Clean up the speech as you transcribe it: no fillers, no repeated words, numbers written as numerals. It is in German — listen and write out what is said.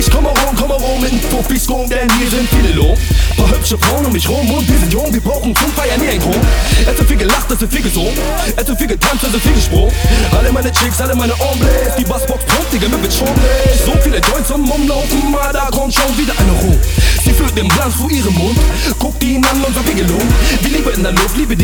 Ich komm mal rum mit den Fuffis rum, denn hier sind viele Loh. Paar hübsche Frauen um mich rum und wir sind jung, wir brauchen zum Feiern nie ein Chrom. Es wird viel gelacht, es wird viel gesungen, es wird viel getanzt, es wird viel gesprungen. Alle meine Chicks, alle meine Hombres, die Bassbox pumpt, Digga, mir wird schon recht. So viele Joints am Umlaufen, mal da kommt schon wieder eine rum. Sie führt den Glanz vor ihrem Mund, guckt ihn an und sagt wie gelungen. Wie Liebe in der Luft, Liebe